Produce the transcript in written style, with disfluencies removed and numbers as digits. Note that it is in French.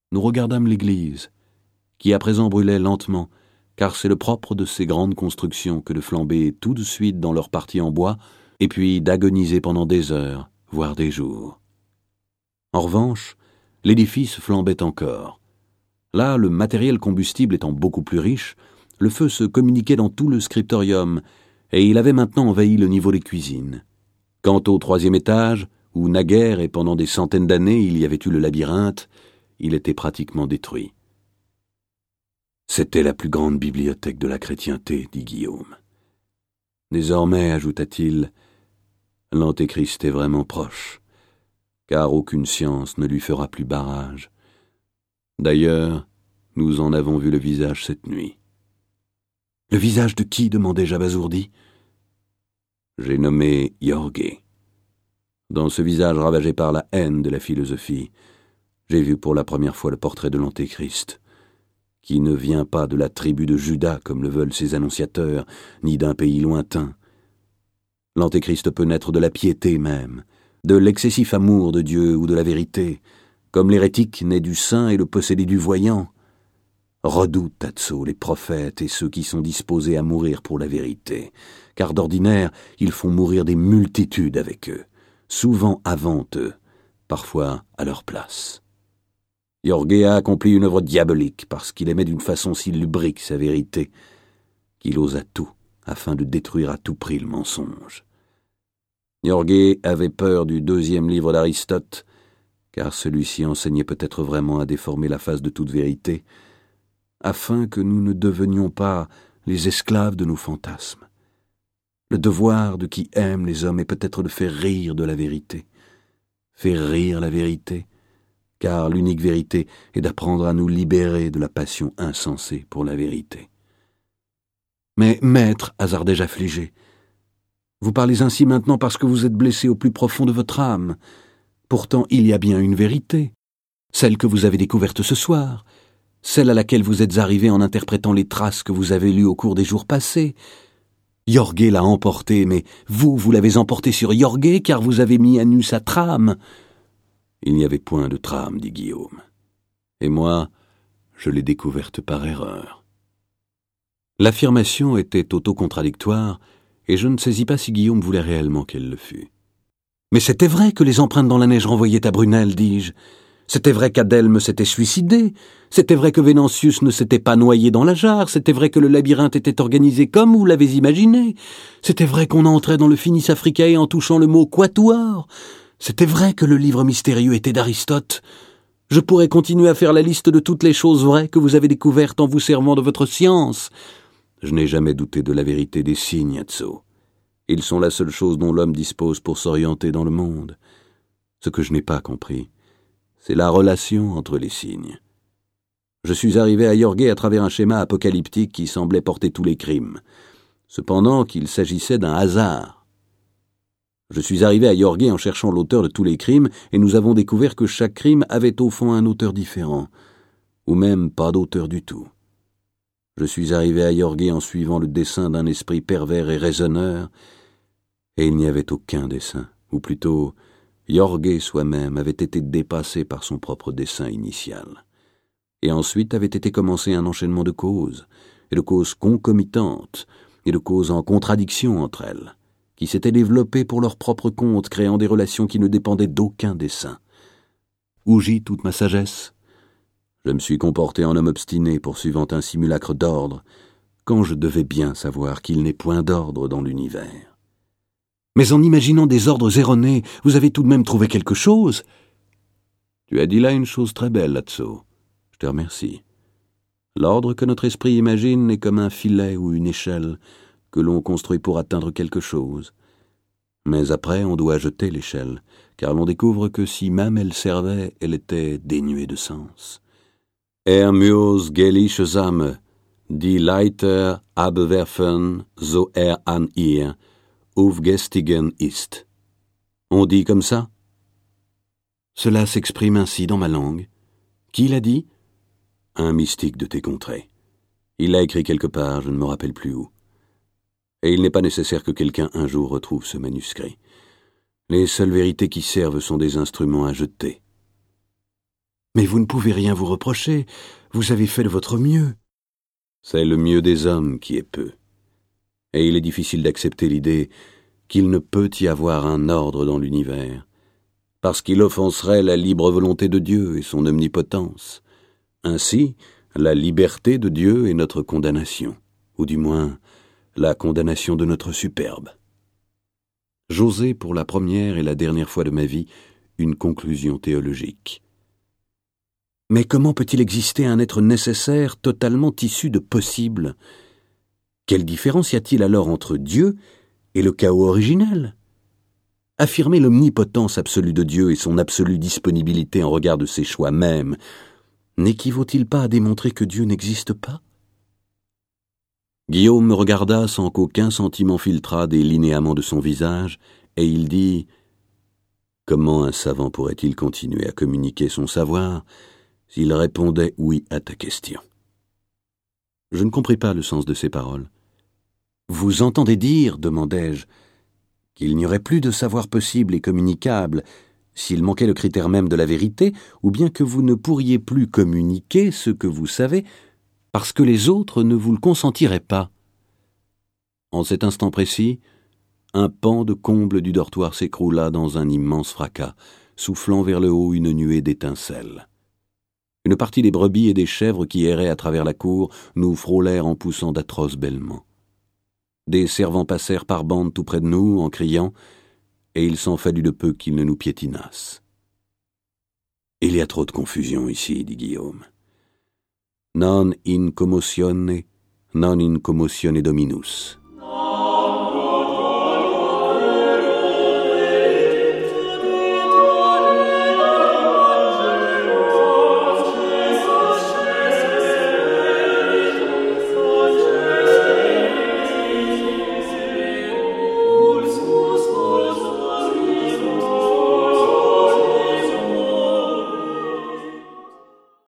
nous regardâmes l'église, qui à présent brûlait lentement, car c'est le propre de ces grandes constructions que de flamber tout de suite dans leur partie en bois, et puis d'agoniser pendant des heures, voire des jours. En revanche, l'édifice flambait encore. Là, le matériel combustible étant beaucoup plus riche, le feu se communiquait dans tout le scriptorium, et il avait maintenant envahi le niveau des cuisines. Quant au 3e étage, où naguère et pendant des centaines d'années il y avait eu le labyrinthe, il était pratiquement détruit. C'était la plus grande bibliothèque de la chrétienté, dit Guillaume. Désormais, ajouta-t-il, l'Antéchrist est vraiment proche, car aucune science ne lui fera plus barrage. D'ailleurs, nous en avons vu le visage cette nuit. Le visage de qui? Demandai-je abasourdi. J'ai nommé Jorge. Dans ce visage ravagé par la haine de la philosophie, j'ai vu pour la première fois le portrait de l'Antéchrist, qui ne vient pas de la tribu de Juda comme le veulent ses annonciateurs, ni d'un pays lointain. L'Antéchrist peut naître de la piété même, de l'excessif amour de Dieu ou de la vérité, comme l'hérétique naît du saint et le possédé du voyant. Redoute, Tatso, les prophètes et ceux qui sont disposés à mourir pour la vérité, car d'ordinaire, ils font mourir des multitudes avec eux, souvent avant eux, parfois à leur place. Jorge a accompli une œuvre diabolique parce qu'il aimait d'une façon si lubrique sa vérité, qu'il osa tout afin de détruire à tout prix le mensonge. Jorge avait peur du 2e livre d'Aristote, car celui-ci enseignait peut-être vraiment à déformer la face de toute vérité, afin que nous ne devenions pas les esclaves de nos fantasmes. Le devoir de qui aime les hommes est peut-être de faire rire de la vérité. Faire rire la vérité, car l'unique vérité est d'apprendre à nous libérer de la passion insensée pour la vérité. Mais, maître, hasardai-je affligé, vous parlez ainsi maintenant parce que vous êtes blessé au plus profond de votre âme. Pourtant, il y a bien une vérité, celle que vous avez découverte ce soir, celle à laquelle vous êtes arrivé en interprétant les traces que vous avez lues au cours des jours passés. Jorge l'a emporté, mais vous l'avez emporté sur Jorge car vous avez mis à nu sa trame. Il n'y avait point de trame, dit Guillaume. Et moi, je l'ai découverte par erreur. L'affirmation était autocontradictoire, et je ne saisis pas si Guillaume voulait réellement qu'elle le fût. Mais c'était vrai que les empreintes dans la neige renvoyaient à Brunel, dis-je. C'était vrai qu'Adelme s'était suicidé. C'était vrai que Vénantius ne s'était pas noyé dans la jarre. C'était vrai que le labyrinthe était organisé comme vous l'avez imaginé. C'était vrai qu'on entrait dans le Finis Africae en touchant le mot quatuor. C'était vrai que le livre mystérieux était d'Aristote. Je pourrais continuer à faire la liste de toutes les choses vraies que vous avez découvertes en vous servant de votre science. Je n'ai jamais douté de la vérité des signes, Atso. Ils sont la seule chose dont l'homme dispose pour s'orienter dans le monde. Ce que je n'ai pas compris, c'est la relation entre les signes. Je suis arrivé à Jorge à travers un schéma apocalyptique qui semblait porter tous les crimes, cependant qu'il s'agissait d'un hasard. Je suis arrivé à Jorge en cherchant l'auteur de tous les crimes, et nous avons découvert que chaque crime avait au fond un auteur différent, ou même pas d'auteur du tout. Je suis arrivé à Jorge en suivant le dessein d'un esprit pervers et raisonneur, et il n'y avait aucun dessein, ou plutôt, Jorge soi-même avait été dépassé par son propre dessein initial. Et ensuite avait été commencé un enchaînement de causes, et de causes concomitantes, et de causes en contradiction entre elles, qui s'étaient développées pour leur propre compte, créant des relations qui ne dépendaient d'aucun dessein. Où gît toute ma sagesse? Je me suis comporté en homme obstiné, poursuivant un simulacre d'ordre, quand je devais bien savoir qu'il n'est point d'ordre dans l'univers. Mais en imaginant des ordres erronés, vous avez tout de même trouvé quelque chose? Tu as dit là une chose très belle, Atso. Je te remercie. L'ordre que notre esprit imagine est comme un filet ou une échelle que l'on construit pour atteindre quelque chose. Mais après, on doit jeter l'échelle, car l'on découvre que si même elle servait, elle était dénuée de sens. Muss gelisame, die Leiter abwerfen, so an ihr aufgestiegen ist. On dit comme ça? Cela s'exprime ainsi dans ma langue. Qui l'a dit? Un mystique de tes contrées. Il l'a écrit quelque part, je ne me rappelle plus où. Et il n'est pas nécessaire que quelqu'un un jour retrouve ce manuscrit. Les seules vérités qui servent sont des instruments à jeter. Mais vous ne pouvez rien vous reprocher, vous avez fait de votre mieux. C'est le mieux des hommes qui est peu. Et il est difficile d'accepter l'idée qu'il ne peut y avoir un ordre dans l'univers, parce qu'il offenserait la libre volonté de Dieu et son omnipotence. Ainsi, la liberté de Dieu est notre condamnation, ou du moins, la condamnation de notre superbe. J'osais pour la première et la dernière fois de ma vie une conclusion théologique. Mais comment peut-il exister un être nécessaire totalement issu de possible ? Quelle différence y a-t-il alors entre Dieu et le chaos originel ? Affirmer l'omnipotence absolue de Dieu et son absolue disponibilité en regard de ses choix mêmes n'équivaut-il pas à démontrer que Dieu n'existe pas ? Guillaume me regarda sans qu'aucun sentiment filtrât des linéaments de son visage, et il dit « Comment un savant pourrait-il continuer à communiquer son savoir s'il répondait oui à ta question ?» Je ne compris pas le sens de ces paroles. « Vous entendez dire, demandai-je, qu'il n'y aurait plus de savoir possible et communicable s'il manquait le critère même de la vérité, ou bien que vous ne pourriez plus communiquer ce que vous savez parce que les autres ne vous le consentiraient pas. » En cet instant précis, un pan de comble du dortoir s'écroula dans un immense fracas, soufflant vers le haut une nuée d'étincelles. Une partie des brebis et des chèvres qui erraient à travers la cour nous frôlèrent en poussant d'atroces bêlements. Des servants passèrent par bandes tout près de nous en criant, et il s'en fallut de peu qu'ils ne nous piétinassent. « Il y a trop de confusion ici, dit Guillaume. Non in commotione, non in commotione dominus.